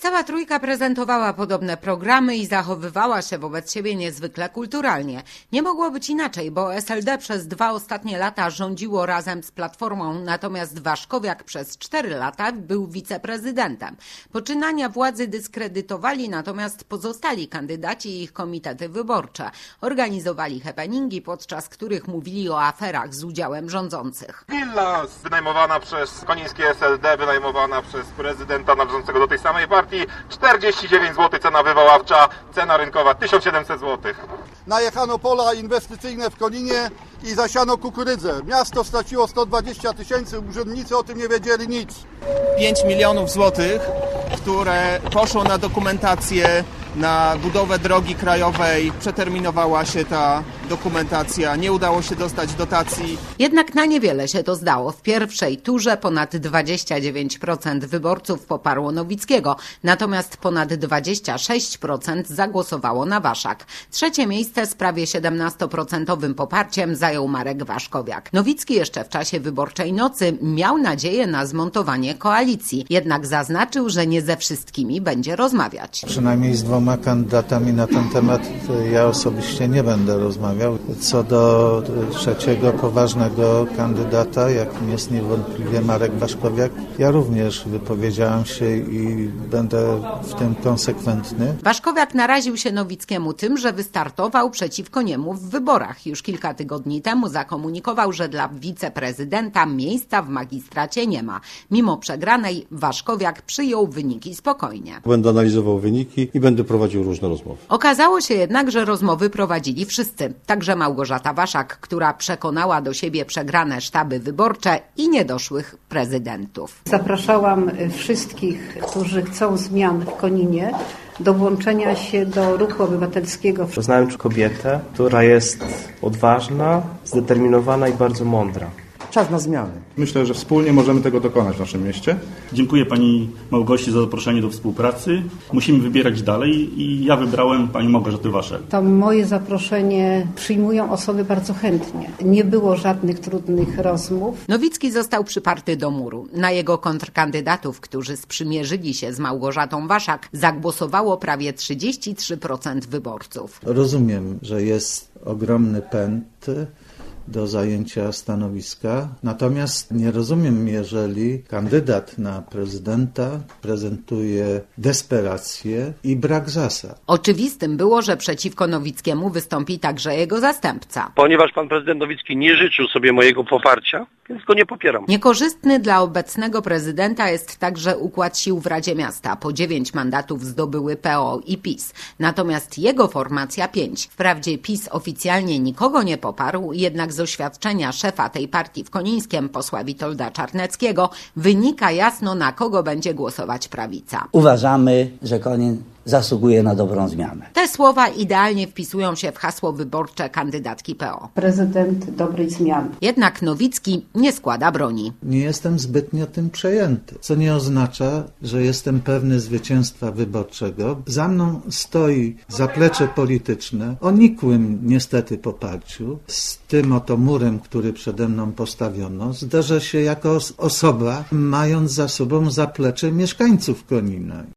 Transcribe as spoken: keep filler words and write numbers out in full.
Cała trójka prezentowała podobne programy i zachowywała się wobec siebie niezwykle kulturalnie. Nie mogło być inaczej, bo S L D przez dwa ostatnie lata rządziło razem z Platformą, natomiast Waszkowiak przez cztery lata był wiceprezydentem. Poczynania władzy dyskredytowali natomiast pozostali kandydaci i ich komitety wyborcze. Organizowali happeningi, podczas których mówili o aferach z udziałem rządzących. Willa wynajmowana przez konińskie S L D, wynajmowana przez prezydenta należącego do tej samej partii, czterdzieści dziewięć złotych cena wywoławcza, cena rynkowa tysiąc siedemset złotych. Najechano pola inwestycyjne w Koninie i zasiano kukurydzę. Miasto straciło sto dwadzieścia tysięcy, urzędnicy o tym nie wiedzieli nic. pięć milionów złotych, które poszło na dokumentację, na budowę drogi krajowej. Przeterminowała się ta dokumentacja, nie udało się dostać dotacji. Jednak na niewiele się to zdało. W pierwszej turze ponad dwadzieścia dziewięć procent wyborców poparło Nowickiego, natomiast ponad dwadzieścia sześć procent zagłosowało na Waszak. Trzecie miejsce z prawie siedemnastoprocentowym poparciem zajął Marek Waszkowiak. Nowicki jeszcze w czasie wyborczej nocy miał nadzieję na zmontowanie koalicji, jednak zaznaczył, że nie ze wszystkimi będzie rozmawiać. Przynajmniej z dwoma kandydatami na ten temat ja osobiście nie będę rozmawiał. Co do trzeciego poważnego kandydata, jakim jest niewątpliwie Marek Waszkowiak, ja również wypowiedziałem się i będę w tym konsekwentny. Waszkowiak naraził się Nowickiemu tym, że wystartował przeciwko niemu w wyborach. Już kilka tygodni temu zakomunikował, że dla wiceprezydenta miejsca w magistracie nie ma. Mimo przegranej Waszkowiak przyjął wyniki spokojnie. Będę analizował wyniki i będę prowadził różne rozmowy. Okazało się jednak, że rozmowy prowadzili wszyscy. Także Małgorzata Waszak, która przekonała do siebie przegrane sztaby wyborcze i niedoszłych prezydentów. Zapraszałam wszystkich, którzy chcą zmian w Koninie, do włączenia się do ruchu obywatelskiego. Poznałem kobietę, która jest odważna, zdeterminowana i bardzo mądra. Czas na zmiany. Myślę, że wspólnie możemy tego dokonać w naszym mieście. Dziękuję pani Małgosi za zaproszenie do współpracy. Musimy wybierać dalej i ja wybrałem panią Małgorzatę Waszel. To moje zaproszenie przyjmują osoby bardzo chętnie. Nie było żadnych trudnych rozmów. Nowicki został przyparty do muru. Na jego kontrkandydatów, którzy sprzymierzyli się z Małgorzatą Waszak, zagłosowało prawie trzydzieści trzy procent wyborców. Rozumiem, że jest ogromny pęd do zajęcia stanowiska. Natomiast nie rozumiem, jeżeli kandydat na prezydenta prezentuje desperację i brak zasad. Oczywistym było, że przeciwko Nowickiemu wystąpi także jego zastępca. Ponieważ pan prezydent Nowicki nie życzył sobie mojego poparcia, więc go nie popieram. Niekorzystny dla obecnego prezydenta jest także układ sił w Radzie Miasta. Po dziewięć mandatów zdobyły P O i PiS. Natomiast jego formacja pięć. Wprawdzie PiS oficjalnie nikogo nie poparł, jednak z oświadczenia szefa tej partii w Konińskiem, posła Witolda Czarneckiego, wynika jasno, na kogo będzie głosować prawica. Uważamy, że Konin zasługuje na dobrą zmianę. Te słowa idealnie wpisują się w hasło wyborcze kandydatki P O. Prezydent dobrej zmiany. Jednak Nowicki nie składa broni. Nie jestem zbytnio tym przejęty, co nie oznacza, że jestem pewny zwycięstwa wyborczego. Za mną stoi zaplecze polityczne o nikłym niestety poparciu. Z tym oto murem, który przede mną postawiono, zderzę się jako osoba, mając za sobą zaplecze mieszkańców Konina.